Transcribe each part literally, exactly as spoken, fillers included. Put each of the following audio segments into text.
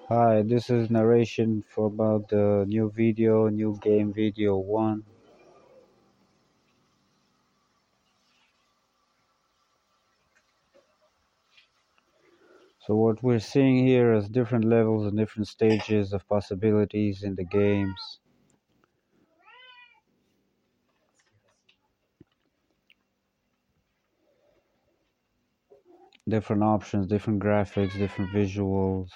Hi, this is narration for about the new video, new game video one. So what we're seeing here is different levels and different stages of possibilities in the games. Different options, different graphics, different visuals.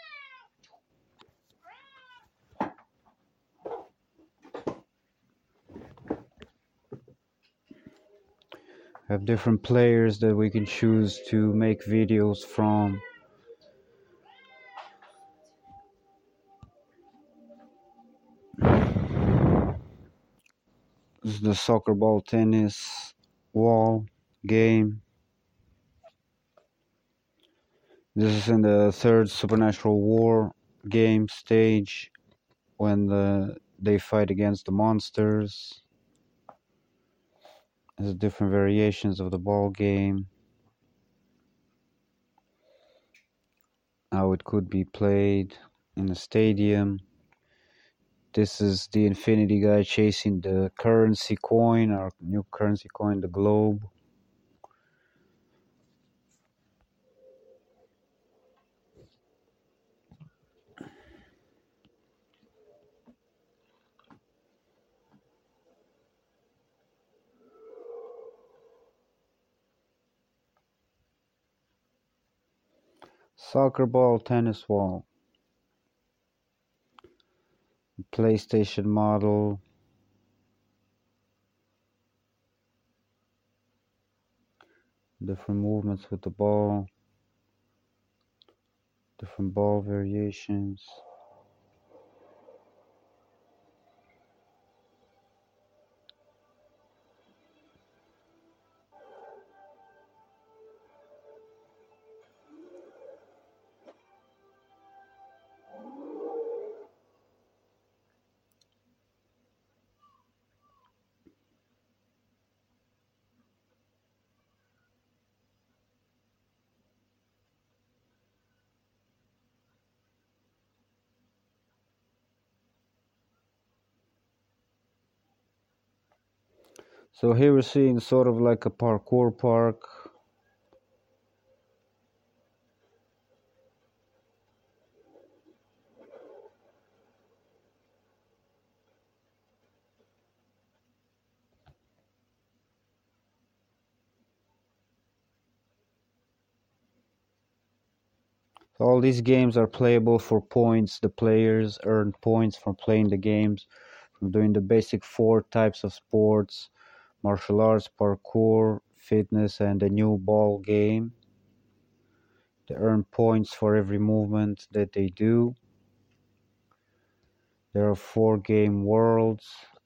Have different players that we can choose to make videos from. This is the soccer ball tennis wall game. This is in the third Supernatural War game stage when the, they fight against the monsters. There's different variations of the ball game, how it could be played in a stadium. This is the Infinity guy chasing the currency coin, our new currency coin, the globe. Soccer ball, tennis wall. PlayStation model. Different movements with the ball. Different ball variations. So here we're seeing sort of like a parkour park. All these games are playable for points. The players earn points from playing the games, from doing the basic four types of sports: martial arts, parkour, fitness, and the new ball game. They earn points for every movement that they do. There are four game worlds.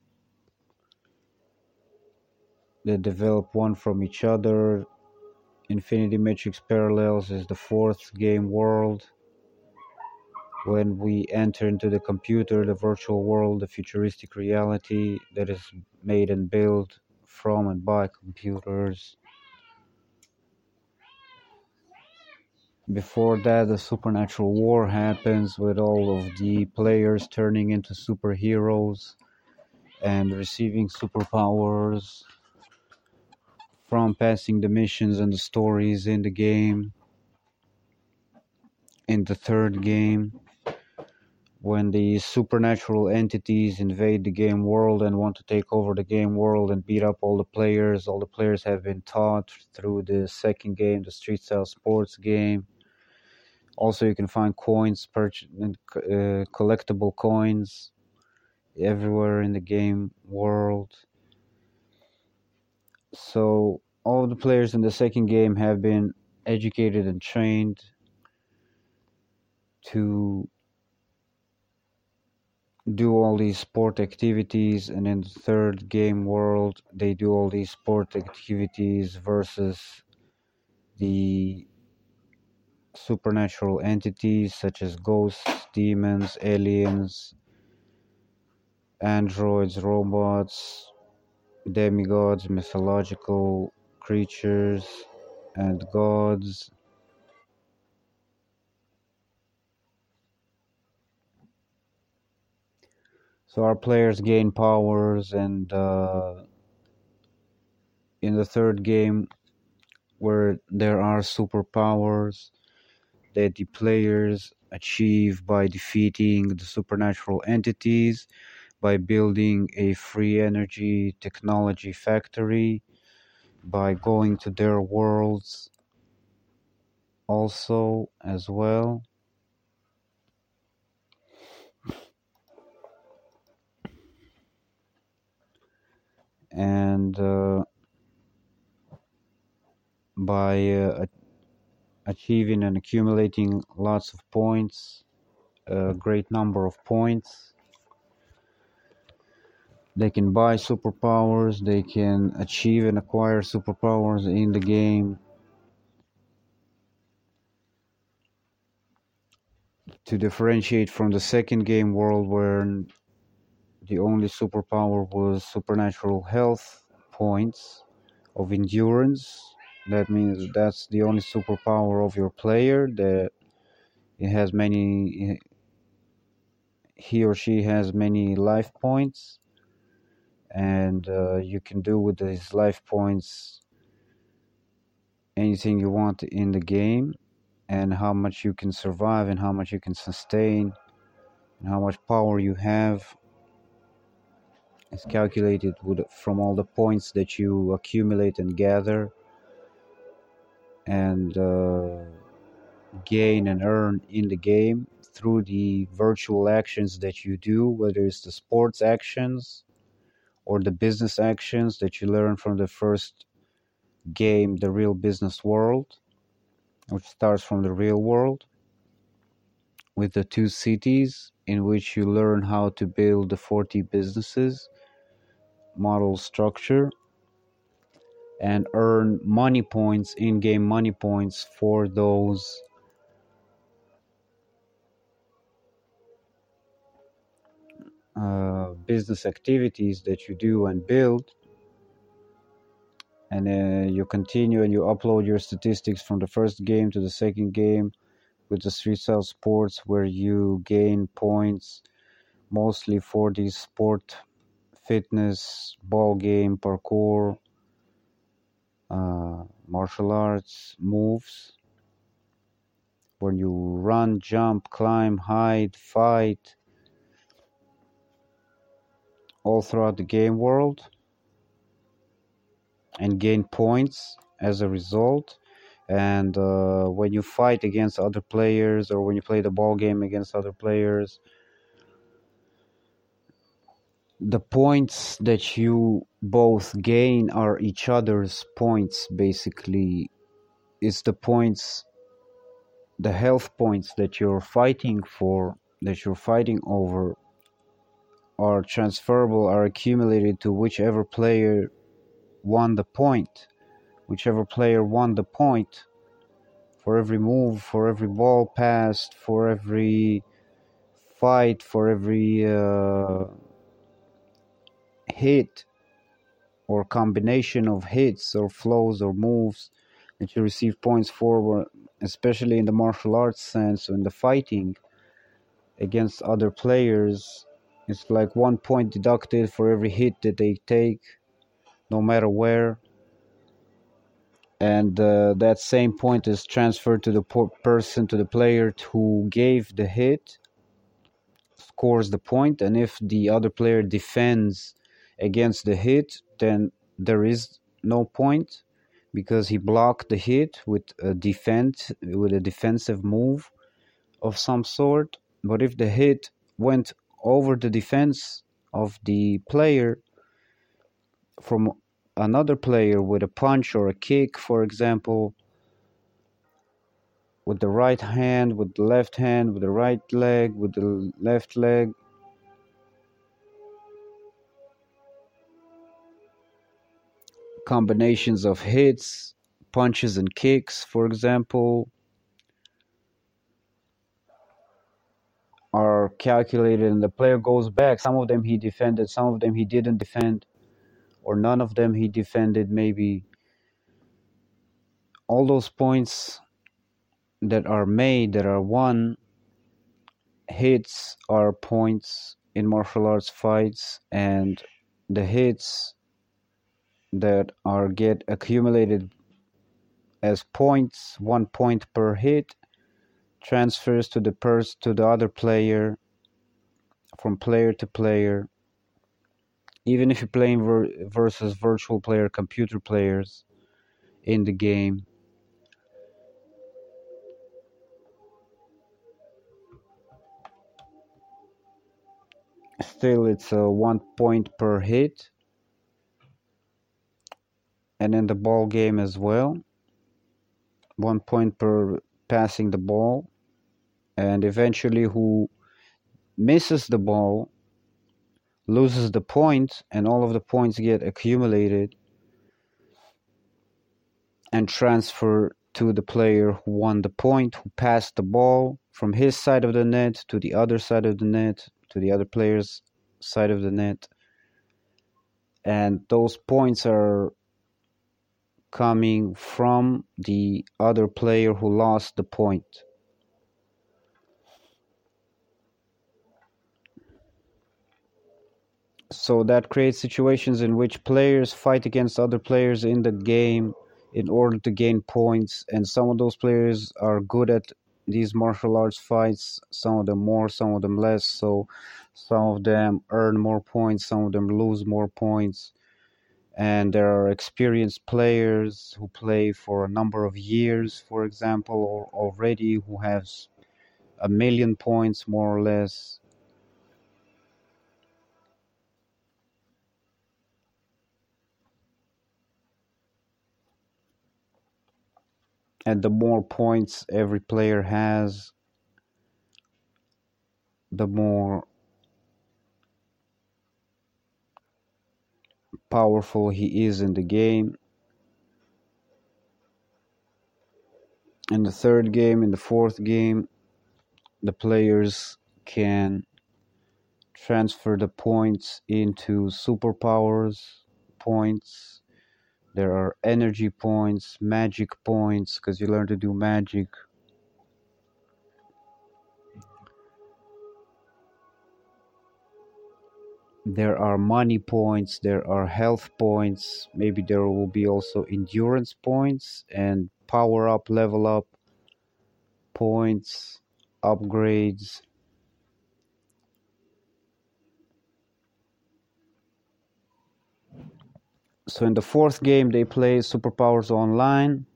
They develop one from each other. Infinity Matrix Parallels is the fourth game world. When we enter into the computer, the virtual world, the futuristic reality that is made and built from and by computers. Before that, the supernatural war happens with all of the players turning into superheroes and receiving superpowers from passing the missions and the stories in the game. In the third game, when the supernatural entities invade the game world and want to take over the game world and beat up all the players, all the players have been taught through the second game, the Street Style Sports game. Also, you can find coins, purchase, uh, collectible coins everywhere in the game world. So all of the players in the second game have been educated and trained to do all these sport activities, and in the third game world they do all these sport activities versus the supernatural entities such as ghosts, demons, aliens, androids, robots, demigods, mythological creatures, and gods. So our players gain powers, and uh, in the third game, where there are superpowers that the players achieve by defeating the supernatural entities, by building a free energy technology factory, by going to their worlds also as well. And uh, by uh, achieving and accumulating lots of points, a great number of points, they can buy superpowers, they can achieve and acquire superpowers in the game to differentiate from the second game world, where the only superpower was supernatural health points of endurance. That means that's the only superpower of your player, that it has many, he or she has many life points, and uh, you can do with these life points anything you want in the game, and how much you can survive and how much you can sustain and how much power you have is calculated with, from all the points that you accumulate and gather and uh, gain and earn in the game through the virtual actions that you do, whether it's the sports actions or the business actions that you learn from the first game, the real business world, which starts from the real world with the two cities in which you learn how to build the forty businesses model structure and earn money points, in-game money points for those uh, business activities that you do and build. And uh, you continue and you upload your statistics from the first game to the second game with the Street Style Sports, where you gain points mostly for the sport, fitness, ball game, parkour, uh, martial arts moves, where you run, jump, climb, hide, fight, all throughout the game world, and gain points as a result. And uh, when you fight against other players, or when you play the ball game against other players, the points that you both gain are each other's points. Basically, it's the points, the health points that you're fighting for, that you're fighting over, are transferable, are accumulated to whichever player won the point. Whichever player won the point, for every move, for every ball passed, for every fight, for every uh, hit or combination of hits or flows or moves that you receive points for, especially in the martial arts sense, or in the fighting against other players. It's like one point deducted for every hit that they take, no matter where. And uh, that same point is transferred to the person, to the player who gave the hit, scores the point. And if the other player defends against the hit, then there is no point, because he blocked the hit with a defense, with a defensive move of some sort. But if the hit went over the defense of the player from another player with a punch or a kick, for example, with the right hand, with the left hand, with the right leg, with the left leg, combinations of hits, punches and kicks, for example, are calculated, and the player goes back. Some of them he defended, some of them he didn't defend, or none of them he defended, maybe. All those points that are made, that are won, hits, are points in martial arts fights, and the hits that are get accumulated as points, one point per hit, transfers to the pers- to the other player from player to player. Even if you're playing ver- versus virtual player computer players in the game, still it's a one point per hit, and in the ball game as well, one point per passing the ball, and eventually who misses the ball loses the point, and all of the points get accumulated and transfer to the player who won the point, who passed the ball from his side of the net to the other side of the net, to the other player's side of the net. And those points are coming from the other player who lost the point. So that creates situations in which players fight against other players in the game in order to gain points, and some of those players are good at these martial arts fights, some of them more, some of them less. So some of them earn more points, some of them lose more points. And there are experienced players who play for a number of years, for example, or already who have a million points more or less. And the more points every player has, the more powerful he is in the game. In the third game, in the fourth game, the players can transfer the points into superpowers points. There are energy points, magic points, because you learn to do magic. There are money points, there are health points, maybe there will be also endurance points and power up, level up points, upgrades. So in the fourth game, they play Superpowers Online.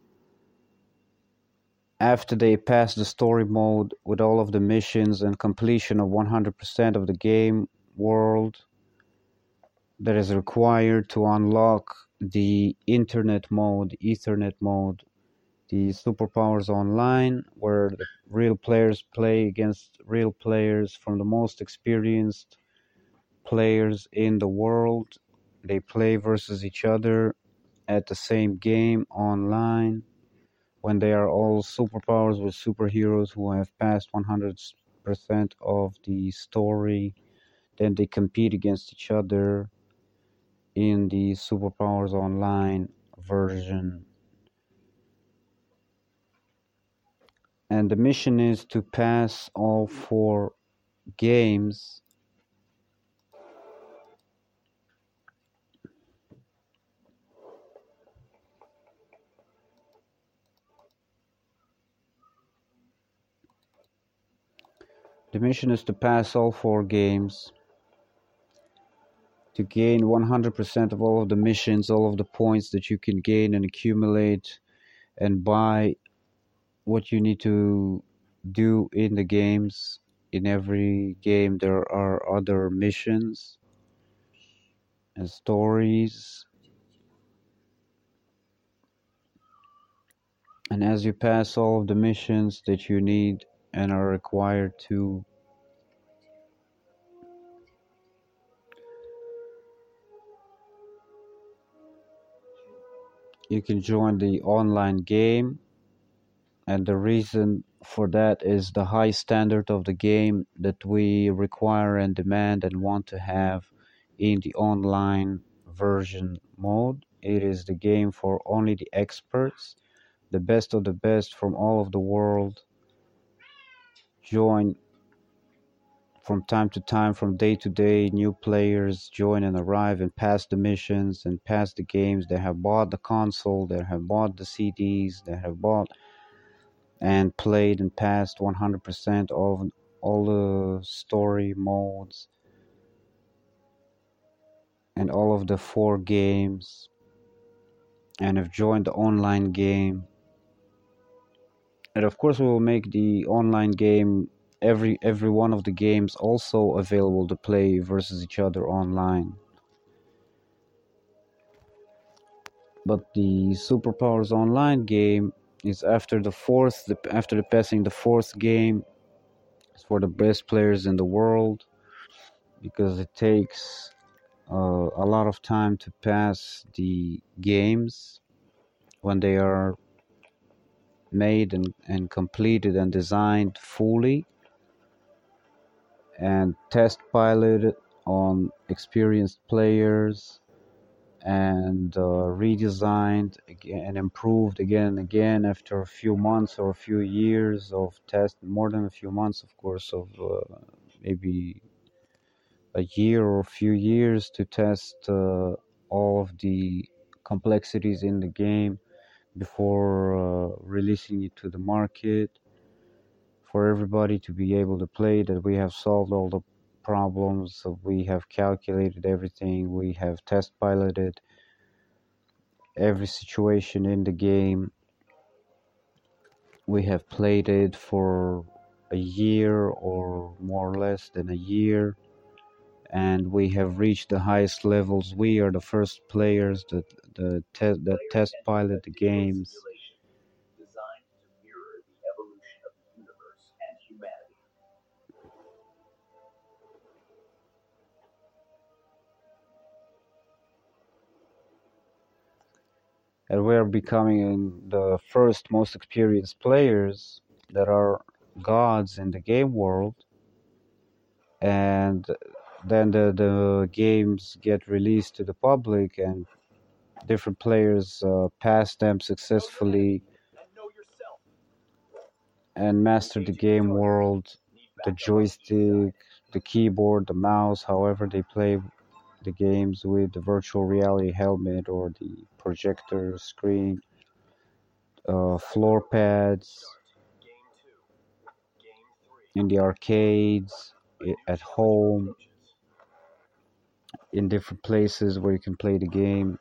After they pass the story mode with all of the missions and completion of one hundred percent of the game world that is required to unlock the internet mode, Ethernet mode, the Superpowers Online, where the real players play against real players from the most experienced players in the world. They play versus each other at the same game online when they are all superpowers with superheroes who have passed one hundred percent of the story. Then they compete against each other in the Superpowers Online version. And the mission is to pass all four games The mission is to pass all four games, to gain one hundred percent of all of the missions, all of the points that you can gain and accumulate, and buy what you need to do in the games. In every game there are other missions and stories, and as you pass all of the missions that you need and are required to, you can join the online game. And the reason for that is the high standard of the game that we require and demand and want to have in the online version mode. It is the game for only the experts, the best of the best from all of the world join from time to time, from day to day, new players join and arrive and pass the missions and pass the games. They have bought the console, they have bought the C Ds, they have bought and played and passed one hundred percent of all the story modes and all of the four games, and have joined the online game. And of course we will make the online game, every every one of the games also available to play versus each other online. But the Superpowers Online game is after the fourth, the, after the passing the fourth game, it's for the best players in the world, because it takes uh, a lot of time to pass the games when they are made and, and completed and designed fully and test piloted on experienced players and uh, redesigned and improved again and again after a few months or a few years of test, more than a few months, of course, of uh, maybe a year or a few years to test uh, all of the complexities in the game before uh, releasing it to the market for everybody to be able to play, that we have solved all the problems, so we have calculated everything, we have test piloted every situation in the game, we have played it for a year or more or less than a year, and we have reached the highest levels. We are the first players that the te- that test pilot the games. And we are becoming the first most experienced players that are gods in the game world. And then the, the games get released to the public, and different players uh, pass them successfully and master the game world, the joystick, the keyboard, the mouse, however they play the games with the virtual reality helmet or the projector screen, uh, floor pads, in the arcades, at home, in different places where you can play the game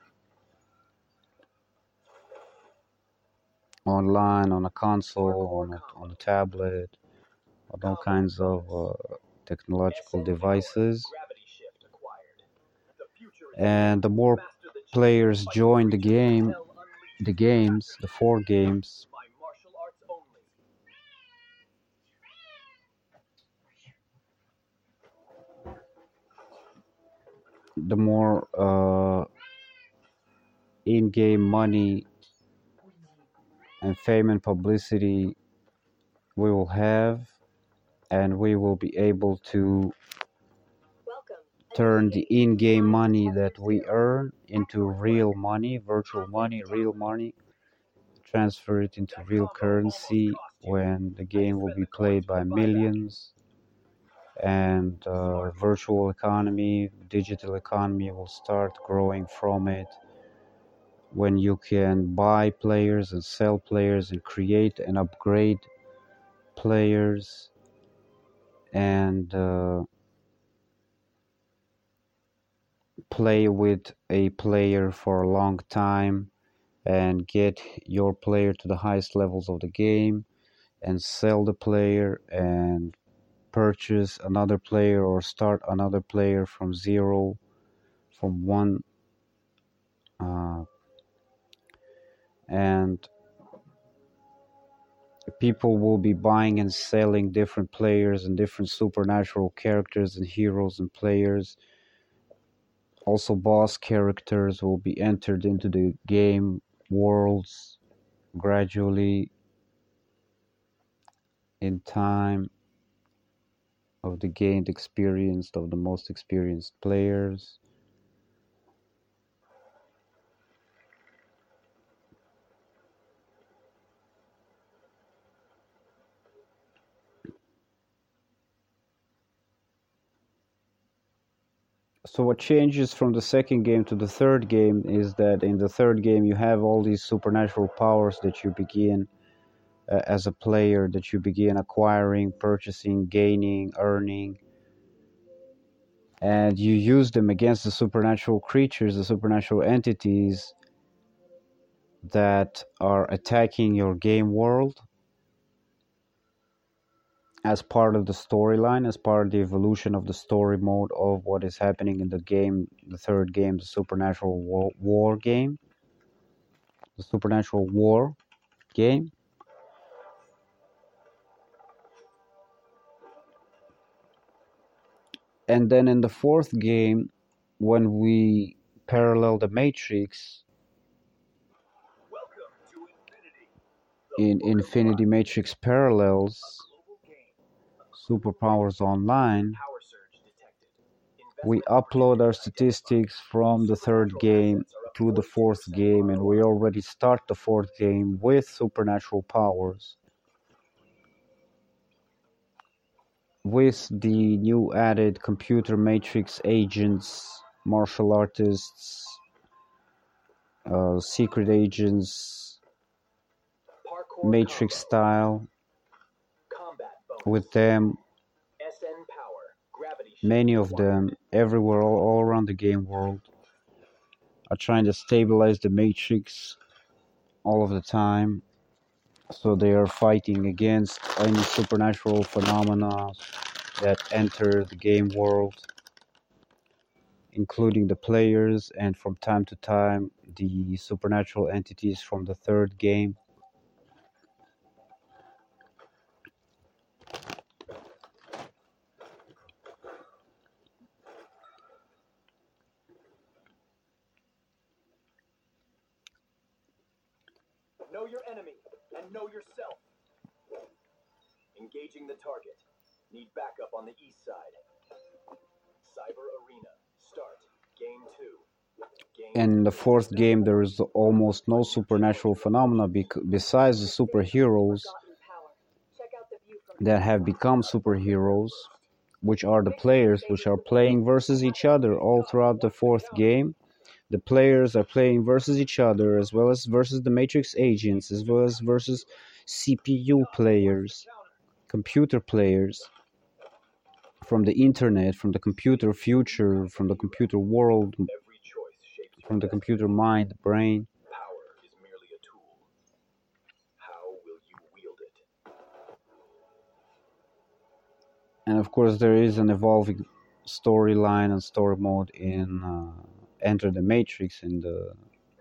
online, on a console, on a, on a tablet, on all kinds of uh, technological devices. And the more players join the game, the games, the four games, the more uh, in-game money and fame and publicity we will have, and we will be able to turn the in-game money that we earn into real money, virtual money, real money, transfer it into real currency when the game will be played by millions, and uh, virtual economy, digital economy will start growing from it, when you can buy players and sell players and create and upgrade players, and uh, play with a player for a long time and get your player to the highest levels of the game, and sell the player and purchase another player or start another player from zero, from one, uh, and people will be buying and selling different players and different supernatural characters and heroes and players. Also, boss characters will be entered into the game worlds gradually in time of the gained experience of the most experienced players. So what changes from the second game to the third game is that in the third game you have all these supernatural powers that you begin uh, as a player, that you begin acquiring, purchasing, gaining, earning, and you use them against the supernatural creatures, the supernatural entities that are attacking your game world as part of the storyline, as part of the evolution of the story mode of what is happening in the game, the third game, the supernatural war, war game, the supernatural war game. And then in the fourth game, when we parallel the Matrix in Infinity Matrix Parallels, Superpowers Online, we upload our statistics from the third game to the fourth game, and we already start the fourth game with supernatural powers, with the new added computer matrix agents, martial artists, uh, secret agents, matrix style. With them, many of them everywhere, all, all around the game world, are trying to stabilize the matrix all of the time. So they are fighting against any supernatural phenomena that enter the game world, including the players, and from time to time the supernatural entities from the third game. Know your enemy and know yourself. Engaging the target. Need backup on the east side. Cyber Arena. Start. Game two. In the fourth game, there is almost no supernatural phenomena bec- besides the superheroes that have become superheroes, which are the players which are playing versus each other all throughout the fourth game. The players are playing versus each other, as well as versus the Matrix agents, as well as versus C P U players, computer players from the internet, from the computer future, from the computer world, from the computer mind, brain. Power is merely a tool. How will you wield it? And of course, there is an evolving storyline and story mode in uh, Enter the Matrix, in the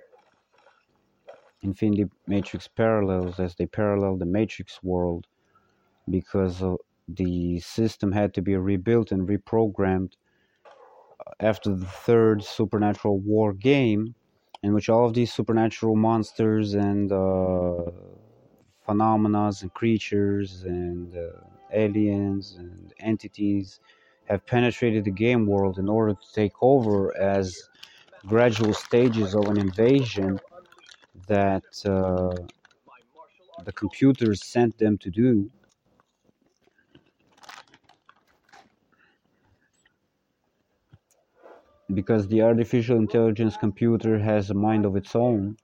Infinity Matrix Parallels, as they parallel the Matrix world, because uh, the system had to be rebuilt and reprogrammed after the third supernatural war game, in which all of these supernatural monsters and uh, phenomena and creatures and uh, aliens and entities have penetrated the game world in order to take over as gradual stages of an invasion that uh, the computers sent them to do. Because the artificial intelligence computer has a mind of its own,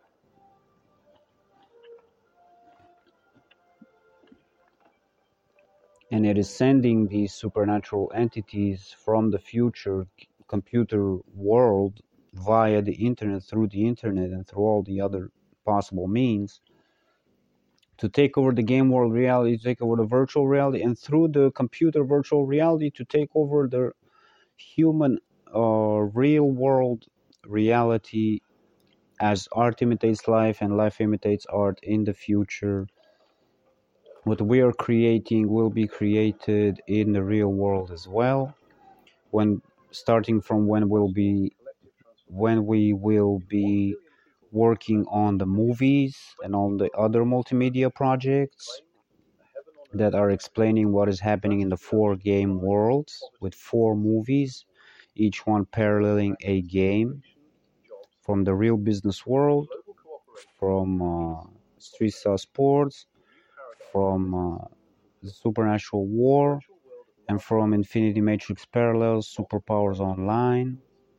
and it is sending these supernatural entities from the future computer world via the internet, through the internet, and through all the other possible means, to take over the game world reality, to take over the virtual reality, and through the computer virtual reality to take over the human uh, real world reality, as art imitates life and life imitates art in the future. What we are creating will be created in the real world as well, when starting from when we'll be when we will be working on the movies and on the other multimedia projects that are explaining what is happening in the four game worlds, with four movies, each one paralleling a game from the real business world, from uh, Street Style Sports, from uh, the Supernatural War, and from Infinity Matrix Parallels, Superpowers Online.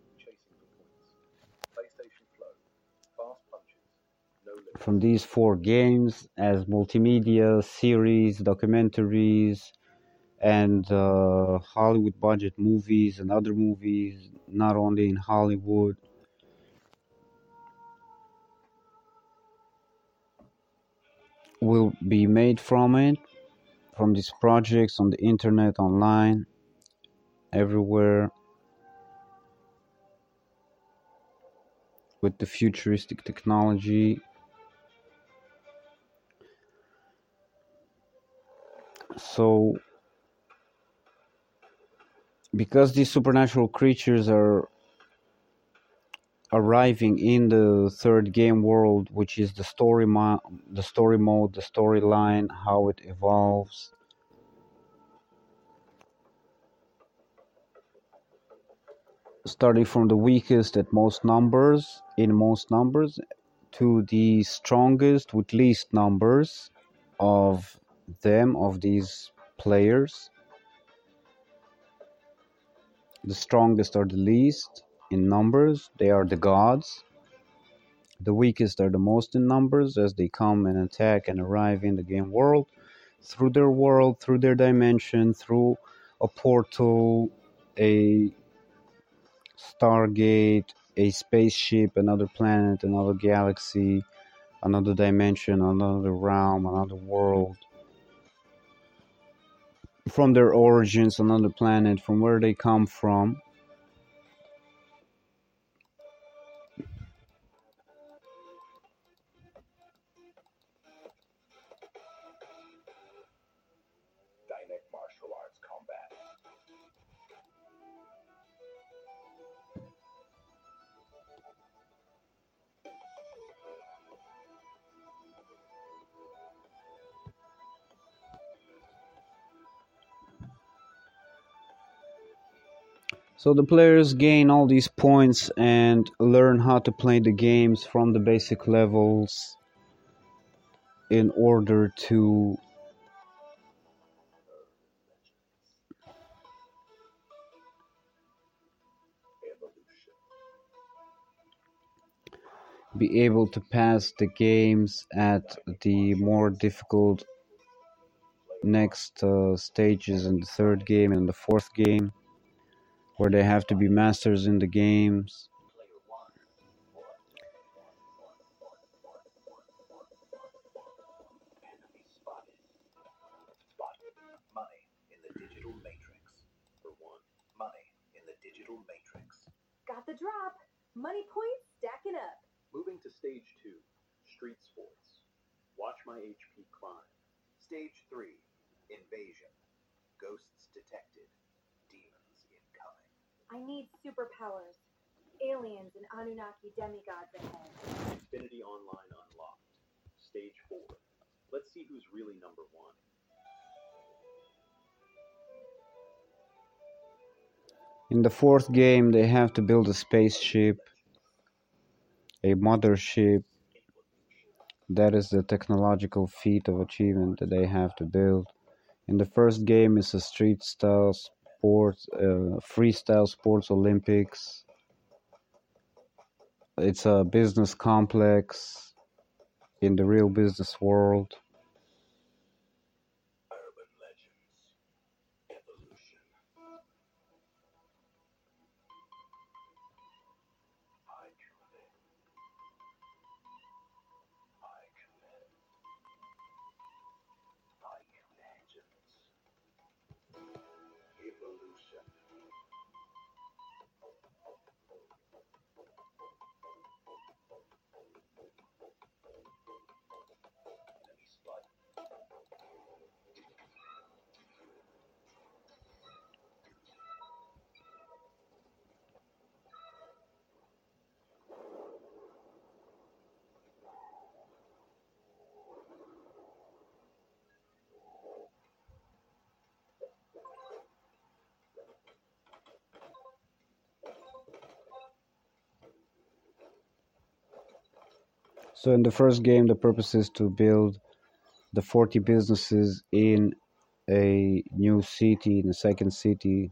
From these four games as multimedia, series, documentaries, and uh, Hollywood budget movies and other movies, not only in Hollywood. Will be made from it, from these projects on the internet, online, everywhere, with the futuristic technology. So, because these supernatural creatures are arriving in the third game world, which is the story mo- the story mode, the storyline, how it evolves, starting from the weakest at most numbers, in most numbers, to the strongest with least numbers of them, of these players. The strongest are the least in numbers, they are the gods. The weakest are the most in numbers as they come and attack and arrive in the game world, through their world, through their dimension, through a portal, a Stargate, a spaceship, another planet, another galaxy, another dimension, another realm, another world. From their origins, another planet, from where they come from. Dynamic martial arts combat. So the players gain all these points and learn how to play the games from the basic levels in order to be able to pass the games at the more difficult next uh, stages in the third game and the fourth game, where they have to be masters in the games. Enemy spotted. Spotted. Money in the digital matrix. For one. Money in the digital matrix. Got the drop. Money points stacking up. Moving to stage two. Street sports. Watch my H P climb. Stage three. Invasion. Ghosts detected. Demons incoming. I need superpowers. Aliens and Anunnaki demigods ahead. Infinity Online unlocked. Stage four. Let's see who's really number one. In the fourth game, they have to build a spaceship, a mothership. That is the technological feat of achievement that they have to build. In the first game, it's a street style sports, uh, freestyle sports Olympics. It's a business complex in the real business world. Urban Legends. Evolution. I commit. I commit. I Legends. Evolution. Enemy spot. So in the first game, the purpose is to build the forty businesses in a new city in a second city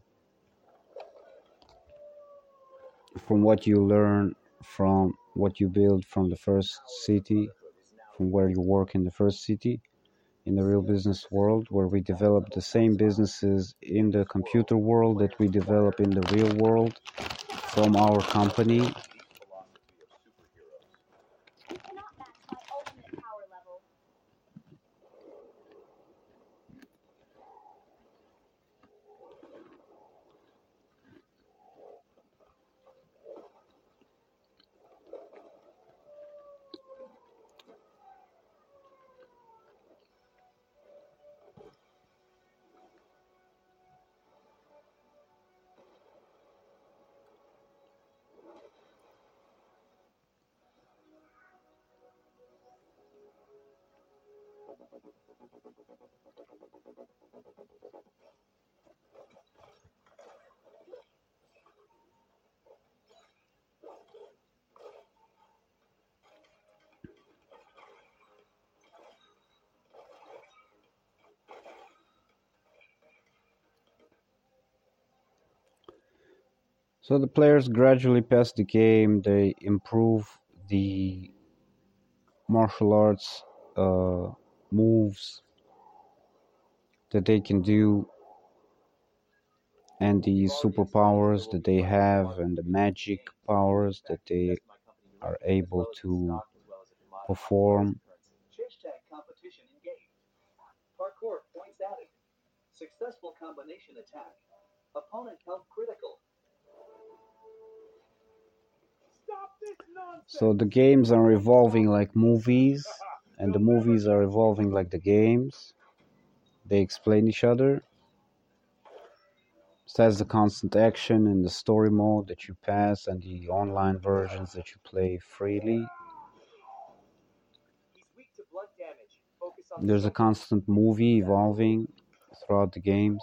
from what you learn from what you build from the first city, from where you work in the first city, in the real business world, where we develop the same businesses in the computer world that we develop in the real world from our company. You cannot match my ultimate power level. So the players gradually pass the game, they improve the martial arts uh, moves that they can do, and the superpowers that they have, and the magic powers that they are able to perform. Chase tag competition engaged. Parkour points added. Successful combination attack. Opponent health critical. Stop this nonsense! So the games are evolving like movies, and the movies are evolving like the games. They explain each other. So that's the constant action in the story mode that you pass, and the online versions that you play freely. He's weak to blood damage. Focus on the There's a shoulder. constant movie evolving throughout the games,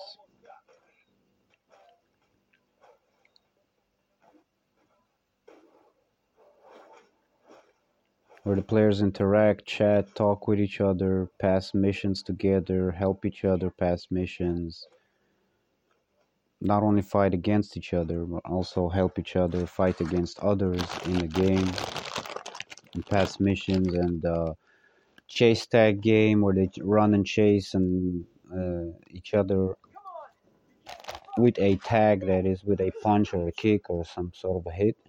where the players interact, chat, talk with each other, pass missions together, help each other pass missions. Not only fight against each other, but also help each other fight against others in the game, and pass missions, and uh, chase tag game where they run and chase and uh, each other with a tag, that is with a punch or a kick or some sort of a hit.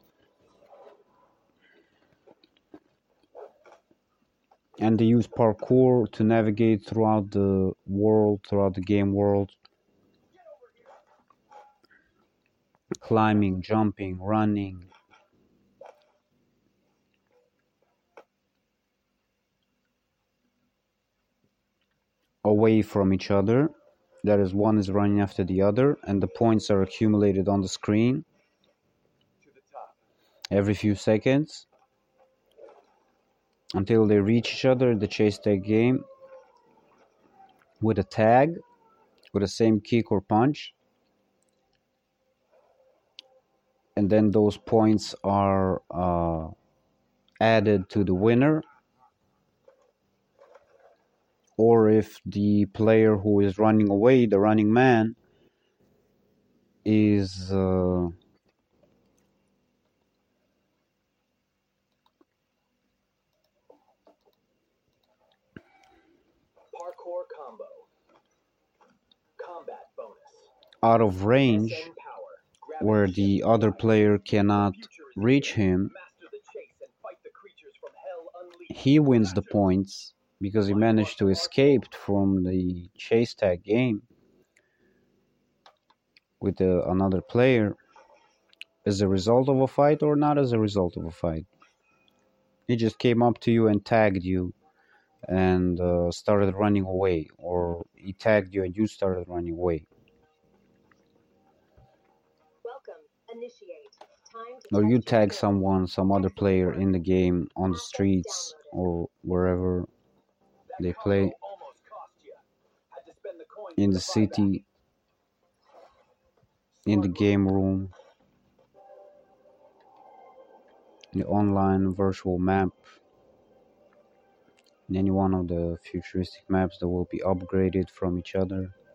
And they use parkour to navigate throughout the world, throughout the game world. Climbing, jumping, running. Away from each other. That is, one is running after the other, and the points are accumulated on the screen To the top. every few seconds until they reach each other in the chase tag game with a tag, with the same kick or punch. And then those points are uh, added to the winner. Or if the player who is running away, the running man, is uh, Parkour combo. Combat bonus. out of range, S M power. Gravity where shift. the other player cannot Future is reach here. him, Master the chase and fight the creatures from hell unleashed. he wins the points because he managed to escape from the chase tag game with uh, another player as a result of a fight or not as a result of a fight. He just came up to you and tagged you and uh, started running away, or he tagged you and you started running away, Welcome. Initiate. Time to or test you your tag skills. someone, some other Excellent player work. in the game on the Assets streets downloaded. or wherever That they combo play, almost cost you. Had to spend the coins in for the the buyback. city, in the Smart game move. room, the online virtual map. in any one of the futuristic maps that will be upgraded from each other.